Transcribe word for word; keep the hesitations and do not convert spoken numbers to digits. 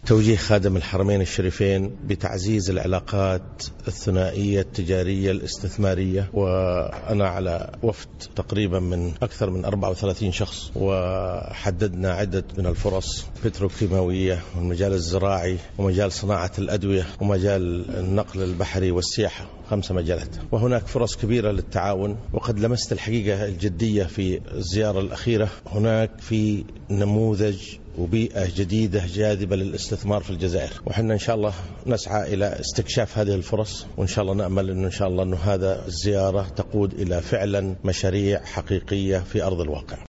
توجيه خادم الحرمين الشريفين بتعزيز العلاقات الثنائية التجارية الاستثمارية، وأنا على وفد تقريبا من أكثر من أربعة وثلاثين شخص، وحددنا عدة من الفرص بتروكيماوية والمجال الزراعي ومجال صناعة الأدوية ومجال النقل البحري والسياحة، خمسة مجالات. وهناك فرص كبيرة للتعاون، وقد لمست الحقيقة الجدية في الزيارة الأخيرة. هناك في نموذج وبيئة جديدة جاذبة للاستثمار في الجزائر، وحنا إن شاء الله نسعى إلى استكشاف هذه الفرص، وإن شاء الله نأمل إنه إن شاء الله إنه هذا الزيارة تقود إلى فعلا مشاريع حقيقية في أرض الواقع.